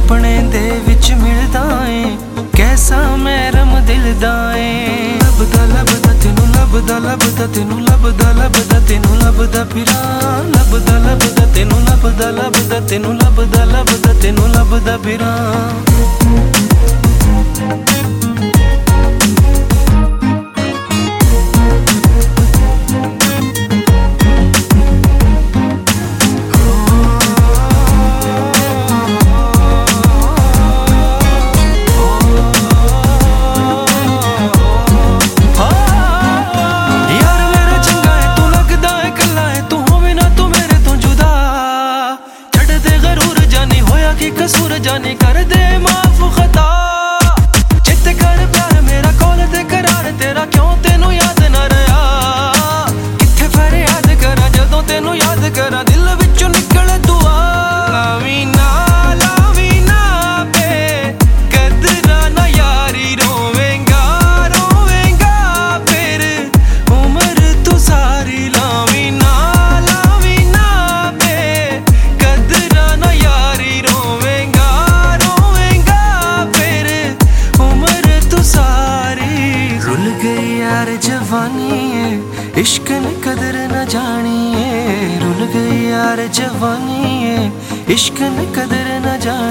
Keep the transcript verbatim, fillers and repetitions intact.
सुपने दे विच मिलदा ए, कैसा मैं रम दिल दा ए। लभदा लभदा तेनू लभदा लभदा तेनू लभदा लभदा तेनू लभदा फिरां, लभदा लभदा तेनू लभदा लभदा तेनू लभदा लभदा तेनू लभदा फिरां। कसूर जाने कर दे माफ खता, चित कर प्यार मेरा कोल ते करार तेरा क्यों तेनू याद ना रहा। किथे फरियाद करा जदों तेनू याद करा, दिल विचों निकले दुआ। लावी ना लावी ना पे कदरा ना यारी, रोवेंगा रोवेंगा फिर उम्र तू सारी। लावी ना लावी ना पे कदरा ना यारी, यार जवानी है इश्क ने कदर न जानी है। रुल गई यार जवानी है इश्क ने कदर न जानी।